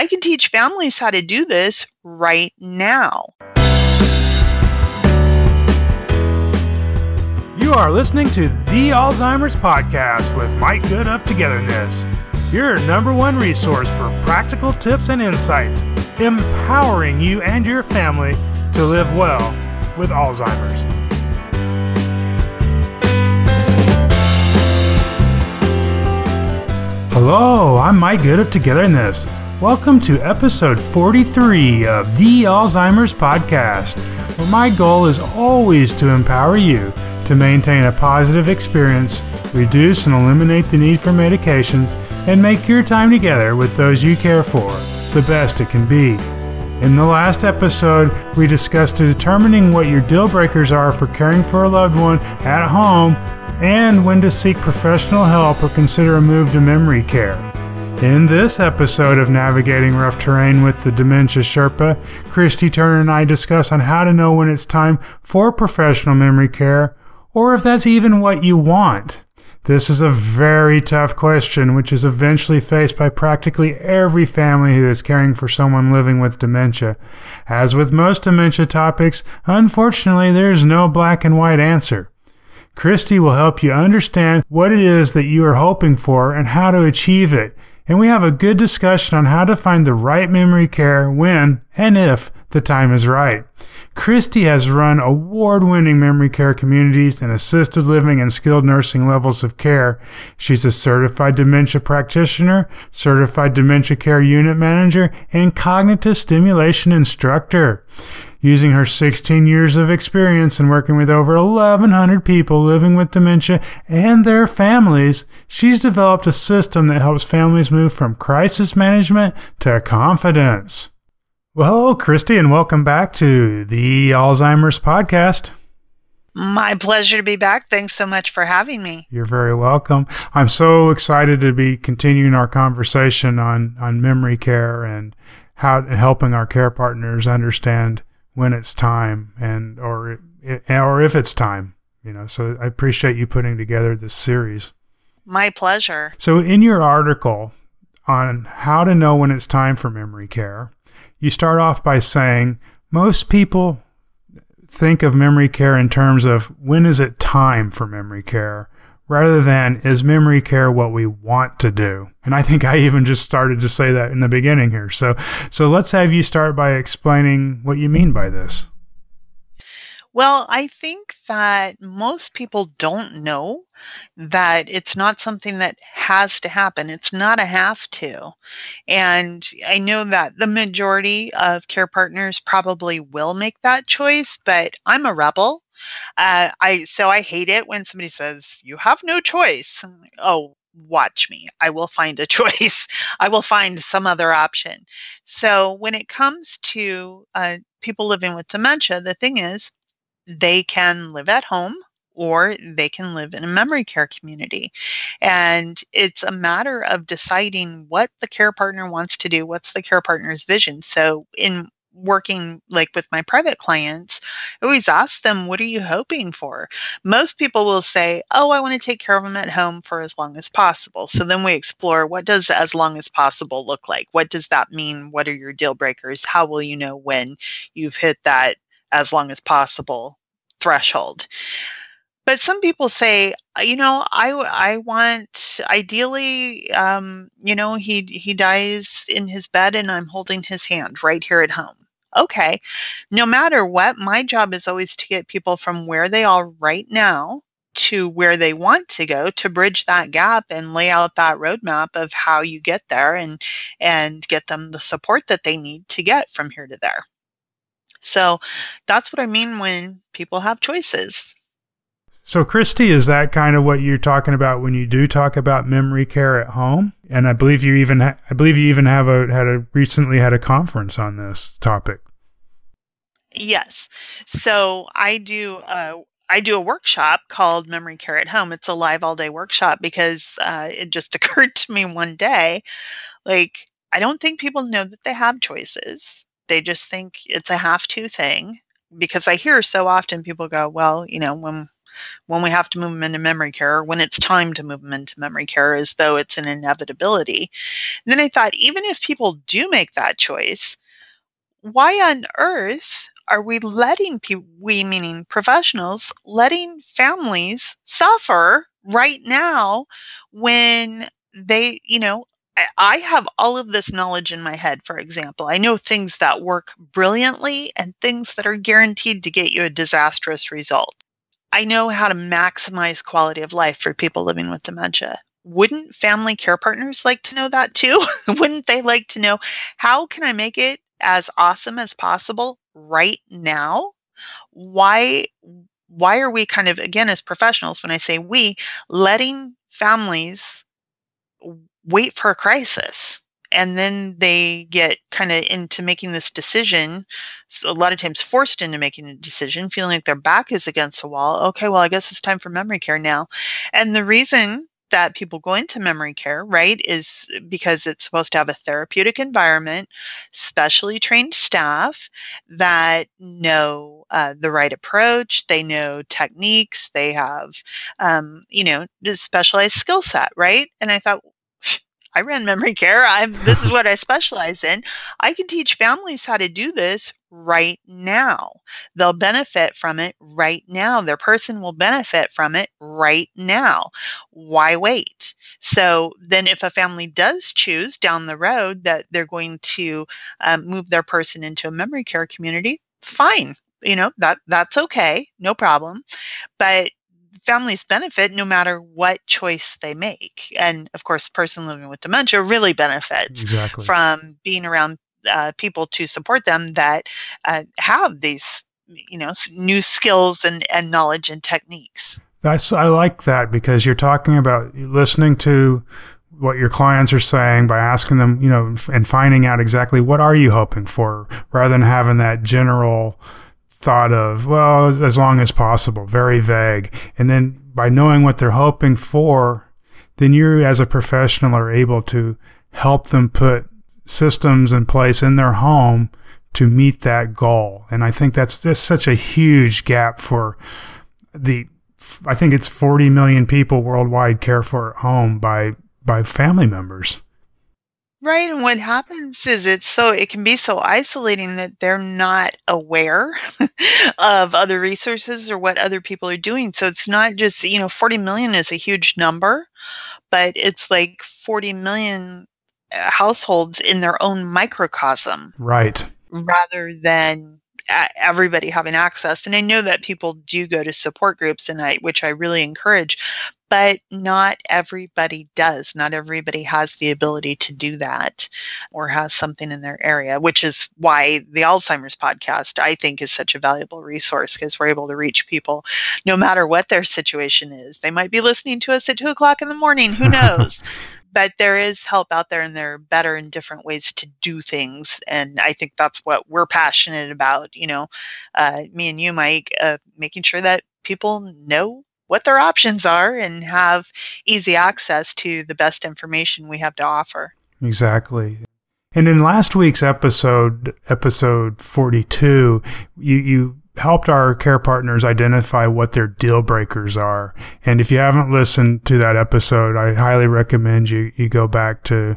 I can teach families how to do this right now. You are listening to The Alzheimer's Podcast with Mike Good of Togetherness, your number one resource for practical tips and insights, empowering you and your family to live well with Alzheimer's. Hello, I'm Mike Good of Togetherness. Welcome to episode 43 of The Alzheimer's Podcast, where my goal is always to empower you to maintain a positive experience, reduce and eliminate the need for medications, and make your time together with those you care for the best it can be. In the last episode, we discussed determining what your deal breakers are for caring for a loved one at home and when to seek professional help or consider a move to memory care. In this episode of Navigating Rough Terrain with the Dementia Sherpa, Christy Turner and I discuss on how to know when it's time for professional memory care, or if that's even what you want. This is a very tough question, which is eventually faced by practically every family who is caring for someone living with dementia. As with most dementia topics, unfortunately, there is no black and white answer. Christy will help you understand what it is that you are hoping for and how to achieve it. And we have a good discussion on how to find the right memory care when and if the time is right. Christy has run award-winning memory care communities in assisted living and skilled nursing levels of care. She's a certified dementia practitioner, certified dementia care unit manager, and cognitive stimulation instructor. Using her 16 years of experience and working with over 1,100 people living with dementia and their families, she's developed a system that helps families move from crisis management to confidence. Well, hello, Christy, and welcome back to the Alzheimer's Podcast. My pleasure to be back. Thanks so much for having me. You're very welcome. I'm so excited to be continuing our conversation on memory care and how helping our care partners understand when it's time or if it's time. So I appreciate you putting together this series. My pleasure. So in your article on how to know when it's time for memory care, you start off by saying most people think of memory care in terms of when is it time for memory care, rather than is memory care what we want to do. And I think I even just started to say that in the beginning here. So let's have you start by explaining what you mean by this. Well, I think that most people don't know that it's not something that has to happen. It's not a have to. And I know that the majority of care partners probably will make that choice, but I'm a rebel. So I hate it when somebody says, you have no choice. I'm like, oh, watch me. I will find a choice. I will find some other option. So when it comes to people living with dementia, the thing is, they can live at home or they can live in a memory care community. And it's a matter of deciding what the care partner wants to do, what's the care partner's vision. So in working like with my private clients, I always ask them, what are you hoping for? Most people will say, oh, I want to take care of them at home for as long as possible. So then we explore, what does as long as possible look like? What does that mean? What are your deal breakers? How will you know when you've hit that as long as possible threshold? But some people say, I want, ideally, he dies in his bed and I'm holding his hand right here at home. Okay, no matter what, my job is always to get people from where they are right now to where they want to go, to bridge that gap and lay out that roadmap of how you get there and get them the support that they need to get from here to there. So that's what I mean when people have choices. So, Christy, is that kind of what you're talking about when you do talk about memory care at home? And I believe you even recently had a conference on this topic. Yes. So I do a workshop called Memory Care at Home. It's a live all day workshop because it just occurred to me one day, like, I don't think people know that they have choices. They just think it's a have to thing. because I hear so often people go, well, when we have to move them into memory care, or when it's time to move them into memory care, as though it's an inevitability. And then I thought, even if people do make that choice, why on earth are we letting we meaning professionals, letting families suffer right now when they, I have all of this knowledge in my head, for example. I know things that work brilliantly and things that are guaranteed to get you a disastrous result. I know how to maximize quality of life for people living with dementia. Wouldn't family care partners like to know that too? Wouldn't they like to know, how can I make it as awesome as possible right now? Why are we kind of, again, as professionals, when I say we, letting families wait for a crisis? And then they get kind of into making this decision, a lot of times forced into making a decision, feeling like their back is against the wall. Okay, well, I guess it's time for memory care now. And the reason that people go into memory care, right, is because it's supposed to have a therapeutic environment, specially trained staff that know the right approach, they know techniques, they have, specialized skill set, right? And I thought, I ran memory care. This is what I specialize in. I can teach families how to do this right now. They'll benefit from it right now. Their person will benefit from it right now. Why wait? So then if a family does choose down the road that they're going to move their person into a memory care community, fine. That's okay. No problem. But families benefit no matter what choice they make. And of course, the person living with dementia really benefits from being around people to support them that have these, new skills and knowledge and techniques. I like that, because you're talking about listening to what your clients are saying by asking them, and finding out exactly what are you hoping for, rather than having that general thought of, well, as long as possible, very vague. And then by knowing what they're hoping for, then you as a professional are able to help them put systems in place in their home to meet that goal. And I think that's just such a huge gap for I think it's 40 million people worldwide care for at home by family members. Right. And what happens is it can be so isolating that they're not aware of other resources or what other people are doing. So it's not just, 40 million is a huge number, but it's like 40 million households in their own microcosm. Right. Rather than everybody having access. And I know that people do go to support groups, which I really encourage, but not everybody does. Not everybody has the ability to do that or has something in their area, which is why the Alzheimer's podcast, I think, is such a valuable resource, because we're able to reach people no matter what their situation is. They might be listening to us at 2:00 in the morning, who knows? But there is help out there, and there are better and different ways to do things. And I think that's what we're passionate about, me and you, Mike, making sure that people know what their options are and have easy access to the best information we have to offer. Exactly. And in last week's episode 42, you helped our care partners identify what their deal breakers are. And if you haven't listened to that episode, I highly recommend you go back to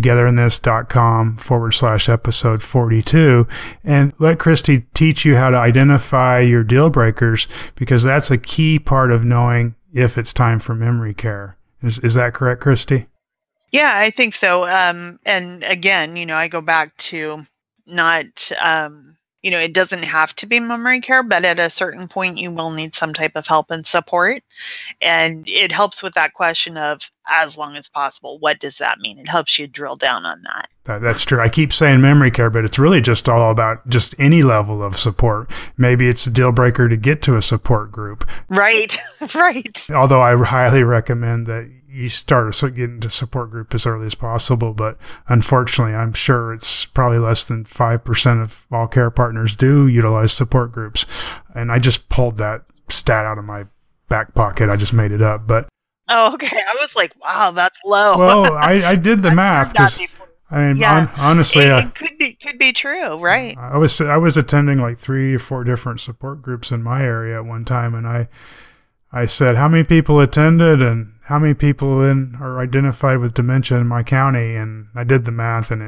togetherinthis.com/episode 42 and let Christy teach you how to identify your deal breakers, because that's a key part of knowing if it's time for memory care. Is that correct, Christy? Yeah, I think so. And again, I go back to not, it doesn't have to be memory care, but at a certain point, you will need some type of help and support. And it helps with that question of, as long as possible, what does that mean? It helps you drill down on that. That's true. I keep saying memory care, but it's really just all about just any level of support. Maybe it's a deal breaker to get to a support group. Right, right. Although I highly recommend that you start getting into support group as early as possible. But unfortunately, I'm sure it's probably less than 5% of all care partners do utilize support groups. And I just pulled that stat out of my back pocket. I just made it up. But oh, okay. I was like, wow, that's low. Well, I did the math. I mean, Yeah, honestly, it could be true, right? I was attending like 3 or 4 different support groups in my area at one time, and I said how many people attended and how many people are identified with dementia in my county, and I did the math, and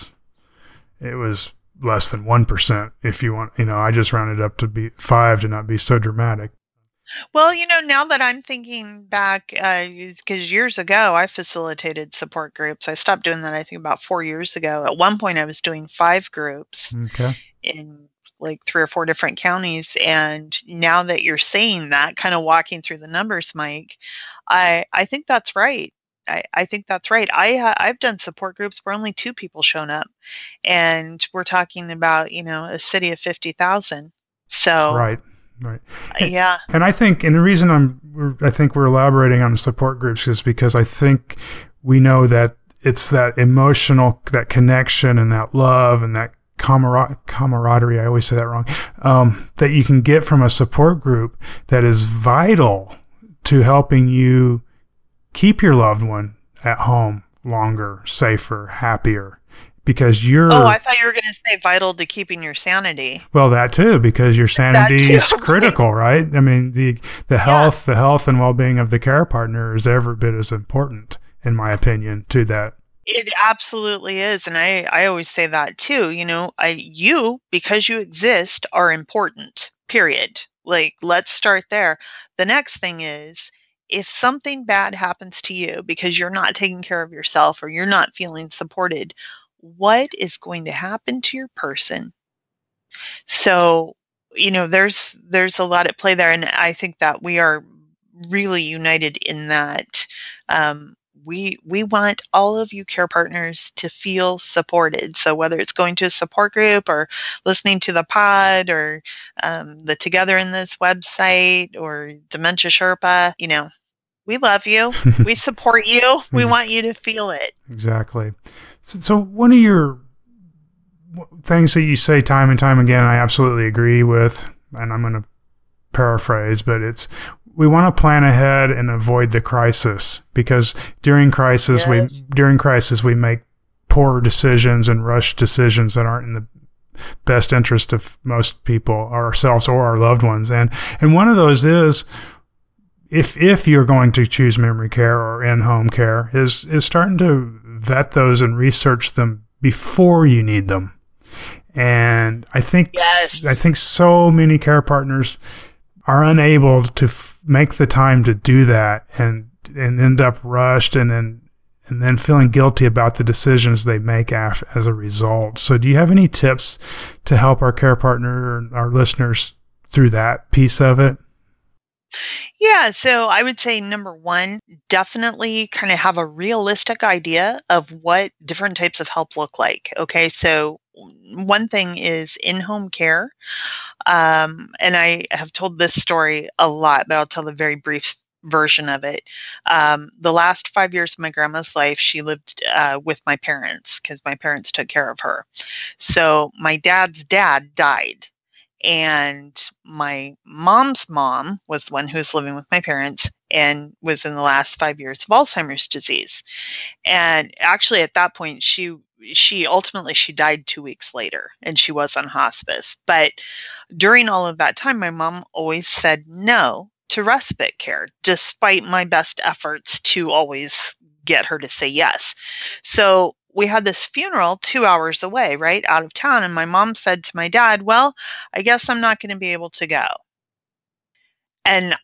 it was less than 1%. If you want, I just rounded up to be 5 to not be so dramatic. Well, now that I'm thinking back, because years ago I facilitated support groups. I stopped doing that, I think, about 4 years ago. At one point, I was doing 5 groups Okay. in like 3 or 4 different counties. And now that you're saying that, kind of walking through the numbers, Mike, I think that's right. I think that's right. I've done support groups where only 2 people shown up, and we're talking about a city of 50,000. So Right. Right. yeah. And the reason I think we're elaborating on support groups is because I think we know that it's that emotional, that connection and that love and that camaraderie. I always say that wrong. That you can get from a support group that is vital to helping you keep your loved one at home longer, safer, happier. Because Oh, I thought you were going to say vital to keeping your sanity. well, that too, because your That sanity too, is right? critical, right? I mean, the Yeah. health and well-being of the care partner is every bit as important, in my opinion, to that. It absolutely is. And I always say that too. You, because you exist, are important, period. Like, let's start there. The next thing is, if something bad happens to you because you're not taking care of yourself or you're not feeling supported, what is going to happen to your person? So, there's a lot at play there. And I think that we are really united in that. We want all of you care partners to feel supported. So whether it's going to a support group or listening to the pod or the Together in This website or Dementia Sherpa, we love you. We support you. We want you to feel it. Exactly. So one of your things that you say time and time again, I absolutely agree with, and I'm going to paraphrase, but we want to plan ahead and avoid the crisis, because during crisis Yes. we make poor decisions and rush decisions that aren't in the best interest of most people, ourselves or our loved ones. And one of those is, if you're going to choose memory care or in-home care, is starting to vet those and research them before you need them. And I think Yes. so many care partners are unable to make the time to do that, and end up rushed and then feeling guilty about the decisions they make as a result. So do you have any tips to help our care partner or our listeners through that piece of it? Yeah, so I would say number one, definitely kind of have a realistic idea of what different types of help look like. Okay, so one thing is in-home care. And I have told this story a lot, but I'll tell the very brief version of it. The last 5 years of my grandma's life, she lived with my parents because my parents took care of her. So my dad's dad died. And my mom's mom was the one who was living with my parents and was in the last 5 years of Alzheimer's disease. And actually, at that point, she ultimately she died 2 weeks later, and she was on hospice. But during all of that time, my mom always said no to respite care, despite my best efforts to always get her to say yes. So we had this funeral 2 hours away, right out of town. And my mom said to my dad, well, I guess I'm not going to be able to go. And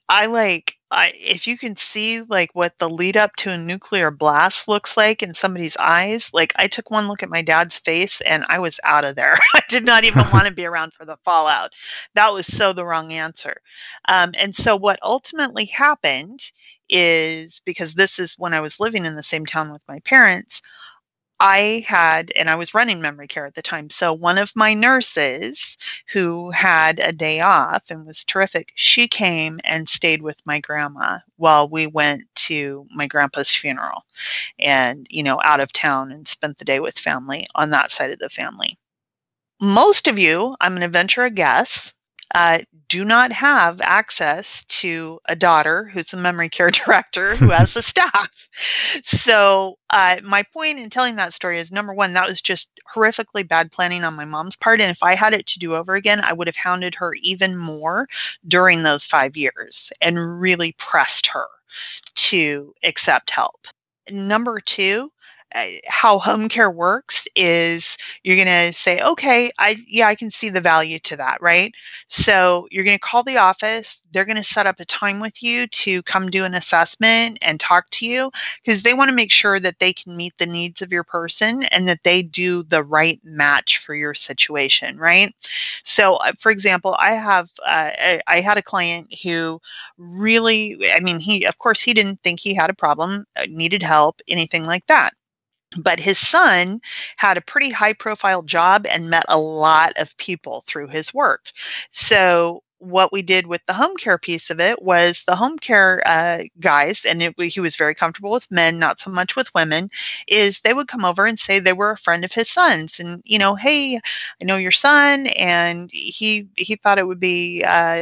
if you can see like what the lead up to a nuclear blast looks like in somebody's eyes, like I took one look at my dad's face and I was out of there. I did not even want to be around for the fallout. That was so the wrong answer. And so what ultimately happened is, because this is when I was living in the same town with my parents, and I was running memory care at the time. So one of my nurses who had a day off and was terrific, she came and stayed with my grandma while we went to my grandpa's funeral and, out of town, and spent the day with family on that side of the family. Most of you, I'm going to venture a guess, do not have access to a daughter who's the memory care director who has the staff. So my point in telling that story is, number one, that was just horrifically bad planning on my mom's part. And if I had it to do over again, I would have hounded her even more during those 5 years and really pressed her to accept help. Number two, how home care works is you're going to say, okay, I can see the value to that, right? So you're going to call the office. They're going to set up a time with you to come do an assessment and talk to you, because they want to make sure that they can meet the needs of your person and that they do the right match for your situation, right? So, for example, I had a client who really, I mean, of course, he didn't think he had a problem, needed help, anything like that. But his son had a pretty high profile job and met a lot of people through his work. So what we did with the home care piece of it was the home care guys, and he was very comfortable with men, not so much with women, is they would come over and say they were a friend of his son's. And, hey, I know your son, and he thought it would be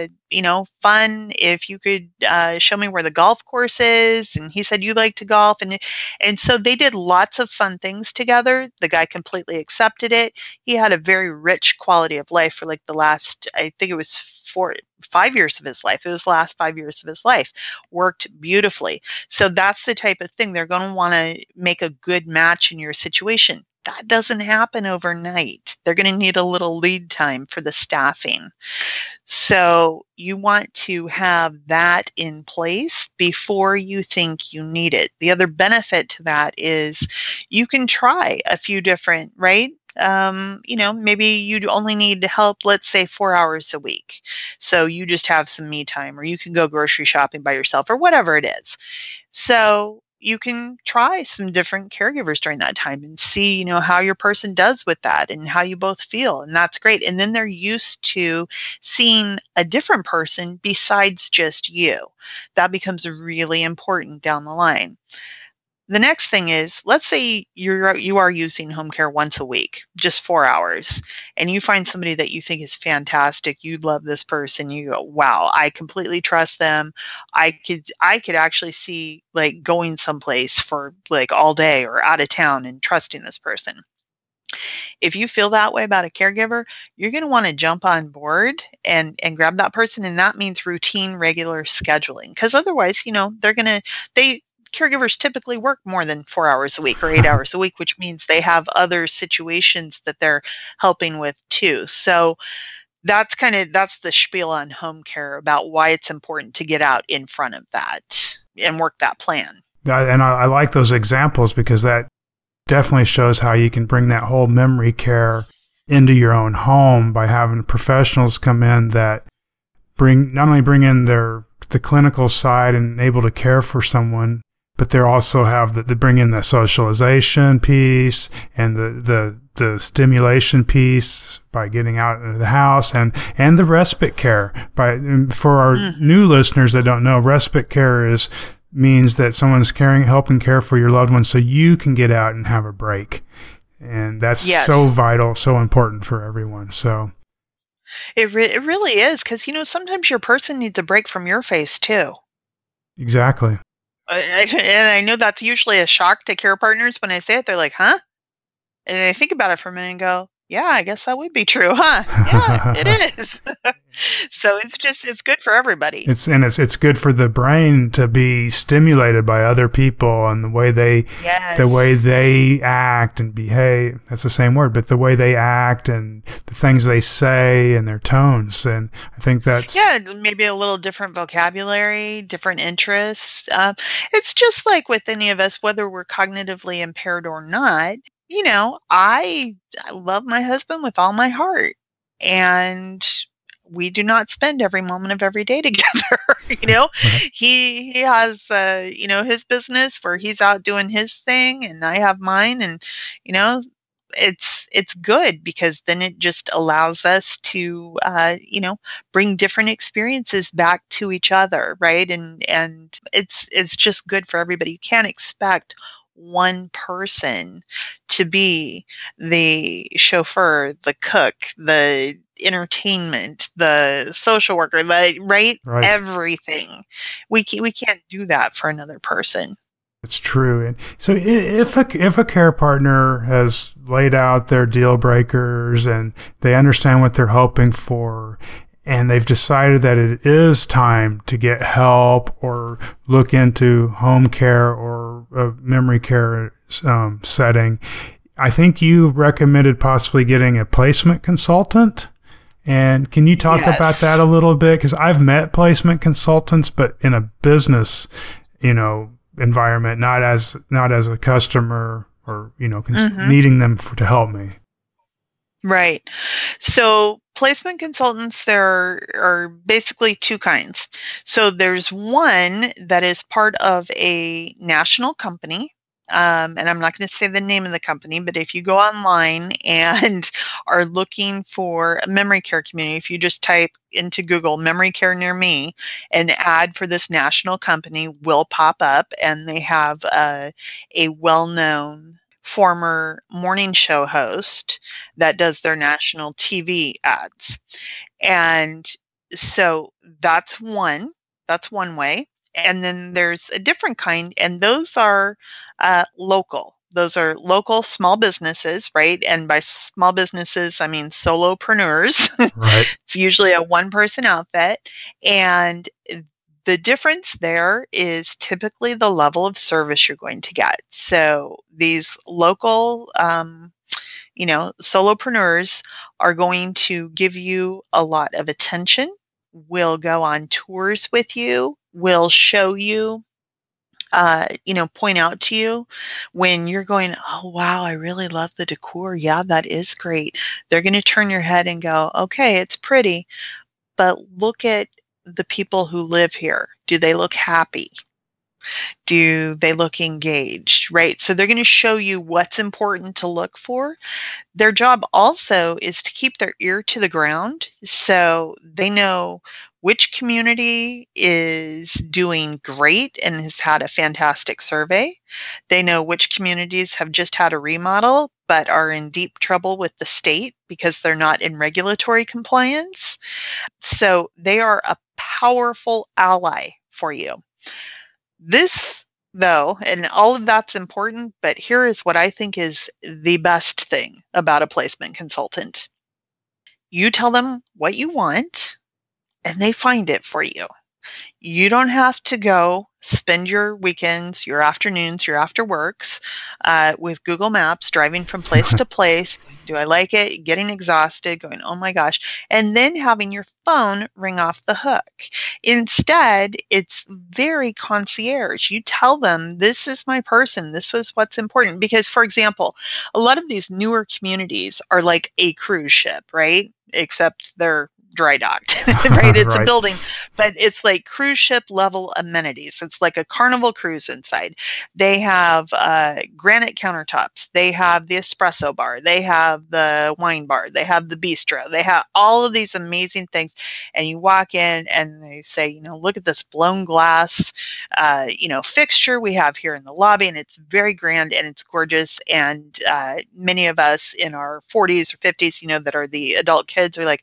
fun if you could show me where the golf course is. And he said, you like to golf. And so they did lots of fun things together. The guy completely accepted it. He had a very rich quality of life for like the last, I think it was 5 years of his life. It was the last 5 years of his life. Worked beautifully. So that's the type of thing. They're going to want to make a good match in your situation. That doesn't happen overnight. They're going to need a little lead time for the staffing. So you want to have that in place before you think you need it. The other benefit to that is you can try a few different, right? Maybe you'd only need help, let's say 4 hours a week. So you just have some me time, or you can go grocery shopping by yourself, or whatever it is. So you can try some different caregivers during that time and see, how your person does with that and how you both feel. And that's great. And then they're used to seeing a different person besides just you. That becomes really important down the line. The next thing is, let's say you are using home care once a week, just 4 hours, and you find somebody that you think is fantastic. You love this person. You go, wow, I completely trust them. I could actually see like going someplace for like all day or out of town and trusting this person. If you feel that way about a caregiver, you're going to want to jump on board and grab that person. And that means routine, regular scheduling, because otherwise, caregivers typically work more than 4 hours a week or 8 hours a week, which means they have other situations that they're helping with too. So that's the spiel on home care about why it's important to get out in front of that and work that plan. And I like those examples, because that definitely shows how you can bring that whole memory care into your own home by having professionals come in that not only bring in the clinical side and able to care for someone, but they also they bring in the socialization piece and the stimulation piece by getting out of the house, and the respite care. For our new listeners that don't know, respite care means that someone's helping care for your loved one so you can get out and have a break. And that's so vital, so important for everyone. So it really is, because sometimes your person needs a break from your face too. Exactly. And I know that's usually a shock to care partners when I say it. They're like, huh? And they think about it for a minute and go, yeah, I guess that would be true, huh? Yeah, it is. So it's good for everybody. It's good for the brain to be stimulated by other people and the way they act and behave. That's the same word, but the way they act and the things they say and their tones. And I think that's maybe a little different vocabulary, different interests. It's just like with any of us, whether we're cognitively impaired or not. I love my husband with all my heart, and we do not spend every moment of every day together. He has, his business where he's out doing his thing, and I have mine, and, it's good, because then it just allows us to, bring different experiences back to each other. Right. And it's just good for everybody. You can't expect one person to be the chauffeur, the cook, the entertainment, the social worker, right? Right. Everything. We can't do that for another person. It's true. And so if a care partner has laid out their deal breakers and they understand what they're hoping for, and they've decided that it is time to get help or look into home care or a memory care setting, I think you recommended possibly getting a placement consultant. And can you talk about that a little bit? Because I've met placement consultants, but in a business, environment, not as a customer or needing them to help me. Right. So placement consultants, there are basically two kinds. So there's one that is part of a national company. And I'm not going to say the name of the company, but if you go online and are looking for a memory care community, if you just type into Google memory care near me, an ad for this national company will pop up, and they have a well-known former morning show host that does their national TV ads. And so that's one way. And then there's a different kind, and those are local. Those are local small businesses, right? And by small businesses, I mean solopreneurs. Right. It's usually a one-person outfit. And the difference there is typically the level of service you're going to get. So these local, solopreneurs are going to give you a lot of attention, will go on tours with you, will show you, point out to you when you're going, oh, wow, I really love the decor. Yeah, that is great. They're going to turn your head and go, okay, it's pretty, but look at the people who live here. Do they look happy? Do they look engaged, right? So they're going to show you what's important to look for. Their job also is to keep their ear to the ground, so they know which community is doing great and has had a fantastic survey. They know which communities have just had a remodel but are in deep trouble with the state because they're not in regulatory compliance. So they are a powerful ally for you. This, though, and all of that's important, but here is what I think is the best thing about a placement consultant. You tell them what you want, and they find it for you. You don't have to go spend your weekends, your afternoons, your after works with Google Maps, driving from place to place. Do I like it? Getting exhausted, going, oh my gosh, and then having your phone ring off the hook. Instead, it's very concierge. You tell them, this is my person. This was what's important. Because, for example, a lot of these newer communities are like a cruise ship, right? Except they're dry docked, right? It's Right. a building, but it's like cruise ship level amenities. It's like a Carnival cruise inside. They have granite countertops. They have the espresso bar. They have the wine bar. They have the bistro. They have all of these amazing things. And you walk in and they say, look at this blown glass, fixture we have here in the lobby. And it's very grand and it's gorgeous. And many of us in our 40s or 50s, that are the adult kids are like,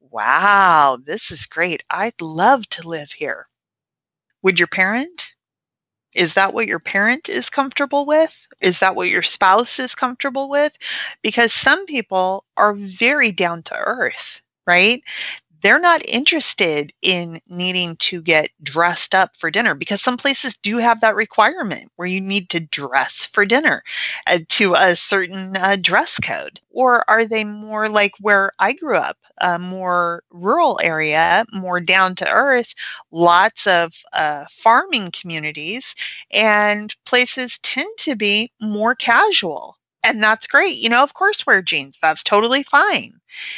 wow, this is great. I'd love to live here. Would your parent? Is that what your parent is comfortable with? Is that what your spouse is comfortable with? Because some people are very down to earth, right? They're not interested in needing to get dressed up for dinner, because some places do have that requirement where you need to dress for dinner to a certain dress code. Or are they more like where I grew up, a more rural area, more down to earth, lots of farming communities, and places tend to be more casual. And that's great. Of course, wear jeans. That's totally fine.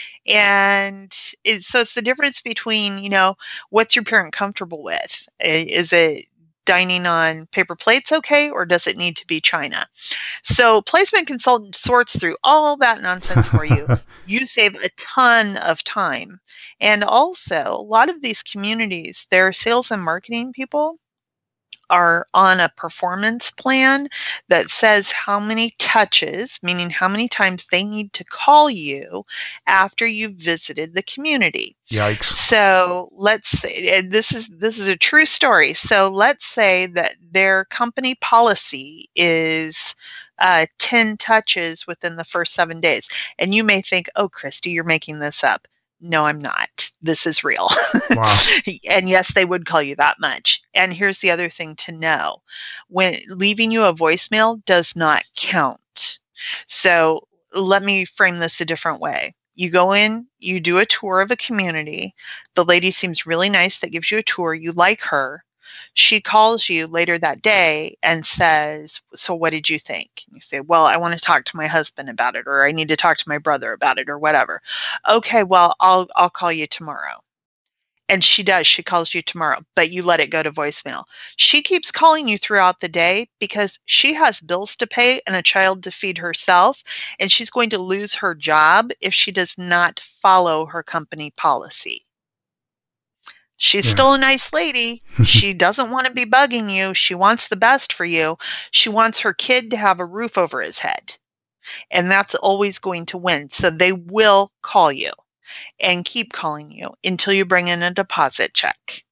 And so it's the difference between, what's your parent comfortable with? Is it dining on paper plates okay, or does it need to be china? So placement consultant sorts through all that nonsense for you. You save a ton of time. And also, a lot of these communities, their sales and marketing people are on a performance plan that says how many touches, meaning how many times they need to call you after you've visited the community. Yikes. So let's say, and this is a true story. So let's say that their company policy is 10 touches within the first 7 days. And you may think, oh, Christy, you're making this up. No, I'm not. This is real. Wow. And yes, they would call you that much. And here's the other thing to know. When leaving you a voicemail does not count. So let me frame this a different way. You go in, you do a tour of a community. The lady seems really nice that gives you a tour. You like her. She calls you later that day and says, so what did you think? And you say, well, I want to talk to my husband about it, or I need to talk to my brother about it, or whatever. Okay, well, I'll call you tomorrow. And she does. She calls you tomorrow, but you let it go to voicemail. She keeps calling you throughout the day because she has bills to pay and a child to feed herself, and she's going to lose her job if she does not follow her company policy. She's still a nice lady. She doesn't want to be bugging you. She wants the best for you. She wants her kid to have a roof over his head. And that's always going to win. So they will call you and keep calling you until you bring in a deposit check.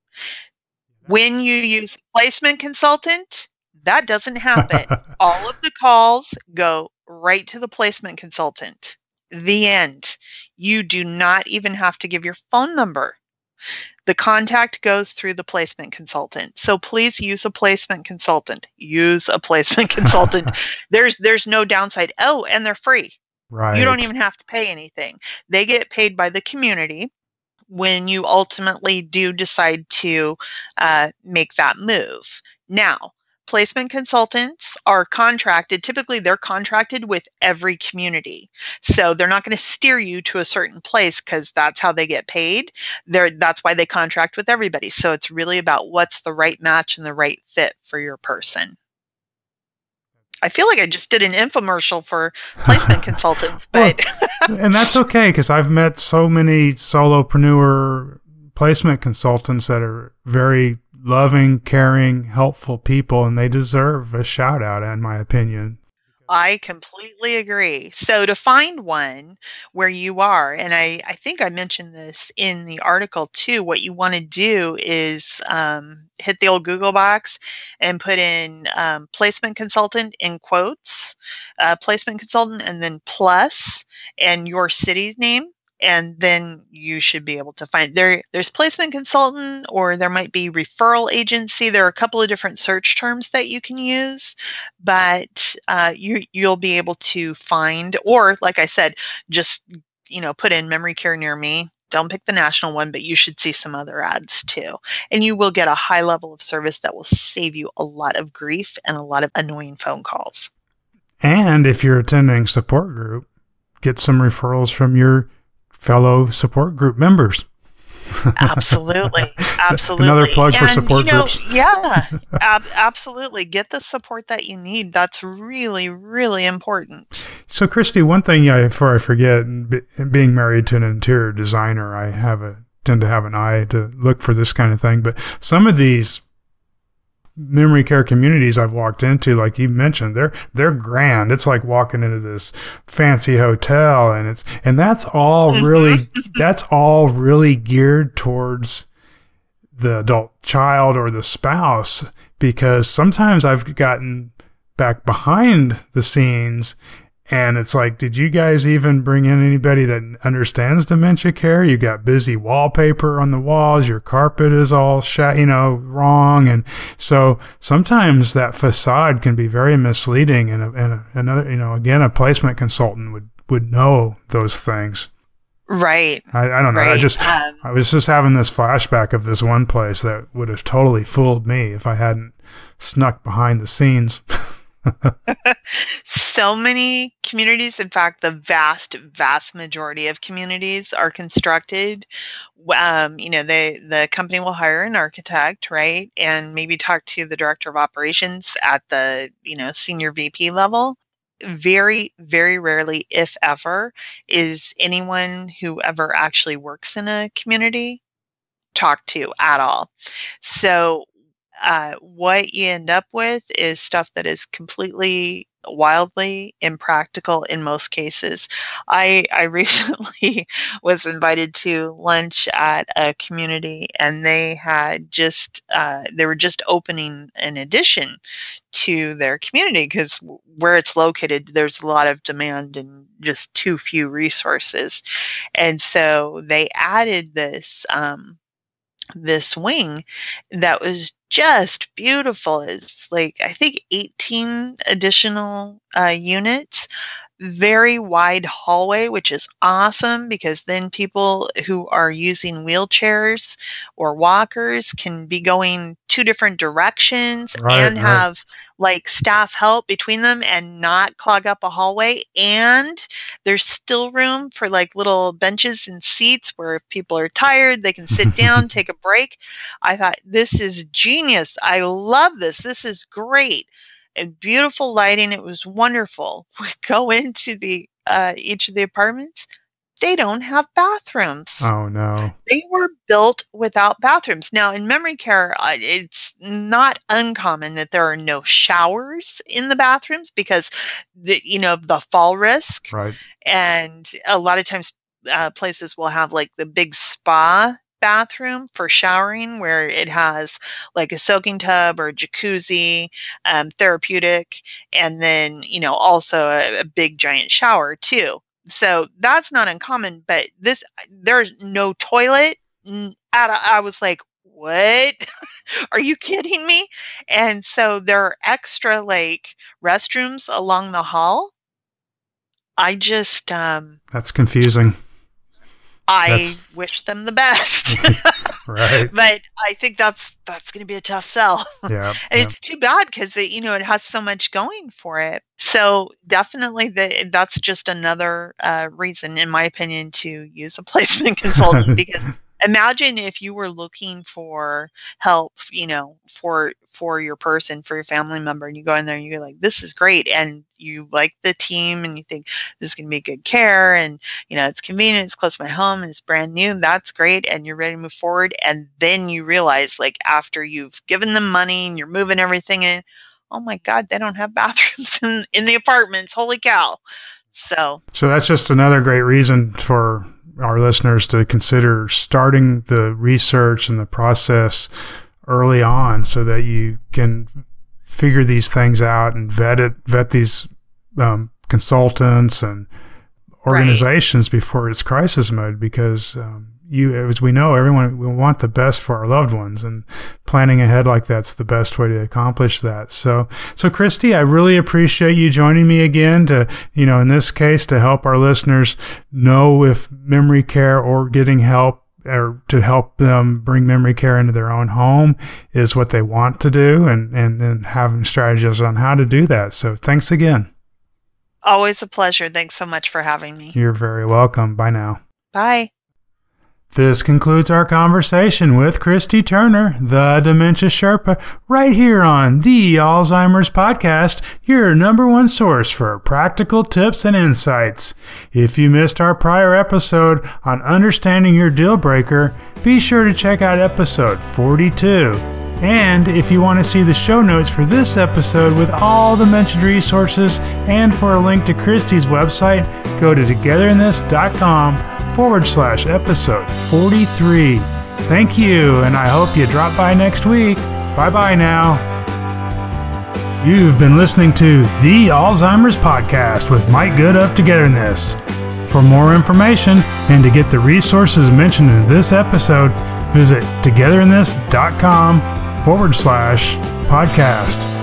When you use placement consultant, that doesn't happen. All of the calls go right to the placement consultant. The end. You do not even have to give your phone number. The contact goes through the placement consultant. So please use a placement consultant. Use a placement consultant. There's no downside. Oh, and they're free. Right. You don't even have to pay anything. They get paid by the community when you ultimately do decide to make that move. Now, placement consultants are contracted. Typically, they're contracted with every community. So they're not going to steer you to a certain place because that's how they get paid. That's why they contract with everybody. So it's really about what's the right match and the right fit for your person. I feel like I just did an infomercial for placement consultants, but and that's okay because I've met so many solopreneur placement consultants that are very loving, caring, helpful people, and they deserve a shout out, in my opinion. I completely agree. So to find one where you are, and I think I mentioned this in the article too, what you want to do is hit the old Google box and put in placement consultant in quotes, placement consultant, and then plus, and your city's name. And then you should be able to find there's placement consultant, or there might be referral agency. There are a couple of different search terms that you can use, but you'll be able to find, or like I said, just put in memory care near me. Don't pick the national one, but you should see some other ads too. And you will get a high level of service that will save you a lot of grief and a lot of annoying phone calls. And if you're attending support group, get some referrals from your fellow support group members. Absolutely. Another plug for support groups. Yeah, absolutely. Get the support that you need. That's really, really important. So, Christy, one thing, before I forget, being married to an interior designer, I tend to have an eye to look for this kind of thing. But some of these memory care communities I've walked into, like you mentioned, they're grand. It's like walking into this fancy hotel, and that's all really geared towards the adult child or the spouse, because sometimes I've gotten back behind the scenes and it's like, did you guys even bring in anybody that understands dementia care? You got busy wallpaper on the walls. Your carpet is all wrong. And so sometimes that facade can be very misleading. And another, again, a placement consultant would know those things. Right. I don't know. Right. I was just having this flashback of this one place that would have totally fooled me if I hadn't snuck behind the scenes. So many communities, in fact, the vast majority of communities are constructed. The company will hire an architect, right, and maybe talk to the director of operations at the senior VP level. Very, very rarely, if ever, is anyone who ever actually works in a community talked to at all. So what you end up with is stuff that is completely wildly impractical in most cases. I recently was invited to lunch at a community, and they had just they were just opening an addition to their community because where it's located, there's a lot of demand and just too few resources, and so they added this wing that was just beautiful. It's like, I think 18 additional units, very wide hallway, which is awesome because then people who are using wheelchairs or walkers can be going two different directions and have like staff help between them and not clog up a hallway. And there's still room for like little benches and seats where if people are tired, they can sit down, take a break. I thought, this is genius. I love this. This is great. And beautiful lighting. It was wonderful. We go into the each of the apartments. They don't have bathrooms. Oh, no. They were built without bathrooms. Now, in memory care, it's not uncommon that there are no showers in the bathrooms because the fall risk. Right. And a lot of times places will have like the big spa bathroom for showering where it has like a soaking tub or a jacuzzi, therapeutic, and then also a big giant shower too. So that's not uncommon, but there's no toilet. I was like, what? Are you kidding me? And so there are extra like restrooms along the hall. I just that's confusing. I wish them the best. Right. But I think that's going to be a tough sell. Yeah. And it's too bad because it has so much going for it. So definitely that's just another reason, in my opinion, to use a placement consultant because imagine if you were looking for help, for your person, for your family member, and you go in there and you're like, this is great. And you like the team and you think this is going to be good care. And, it's convenient, it's close to my home and it's brand new. That's great. And you're ready to move forward. And then you realize like after you've given them money and you're moving everything in, oh my God, they don't have bathrooms in the apartments. Holy cow. So that's just another great reason for our listeners to consider starting the research and the process early on so that you can figure these things out and vet these consultants and organizations before it's crisis mode because as we know, we want the best for our loved ones, and planning ahead like that's the best way to accomplish that. So Christy, I really appreciate you joining me again to, in this case, to help our listeners know if memory care or getting help or to help them bring memory care into their own home is what they want to do, and then having strategies on how to do that. So thanks again. Always a pleasure. Thanks so much for having me. You're very welcome. Bye now. Bye. This concludes our conversation with Christy Turner, the Dementia Sherpa, right here on the Alzheimer's Podcast, your number one source for practical tips and insights. If you missed our prior episode on understanding your deal breaker, be sure to check out episode 42. And if you want to see the show notes for this episode with all the mentioned resources and for a link to Christy's website, go to togetherinthis.com/episode 43. Thank you, and I hope you drop by next week. Bye-bye now. You've been listening to the Alzheimer's Podcast with Mike Good of Togetherness. For more information and to get the resources mentioned in this episode, visit togetherinthis.com/podcast.